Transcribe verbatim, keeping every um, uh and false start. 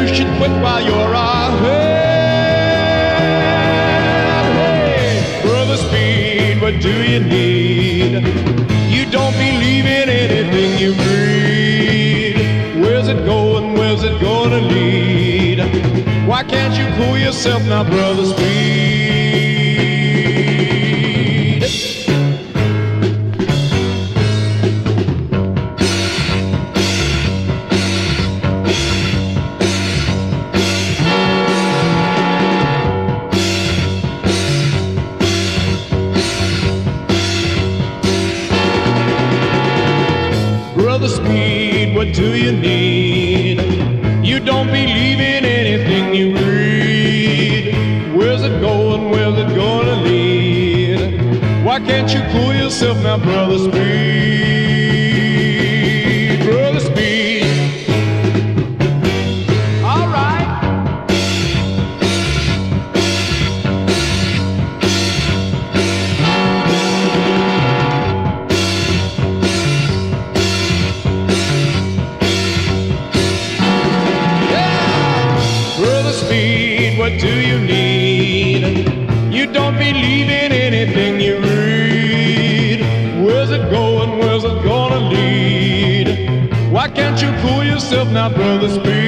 you should quit while you're ahead. Hey, Brother Speed, what do you need? You don't believe in anything you read. Where's it going? Where's it gonna lead? Why can't you cool yourself now, Brother Speed? Brother Speed, what do you need? You don't believe in anything you read. Where's it going? Where's it gonna lead? Why can't you cool yourself now, Brother Speed? Brother Speed. All right. Speed, what do you need? You don't believe in anything you read. Where's it going? Where's it gonna lead? Why can't you cool yourself now, Brother Speed?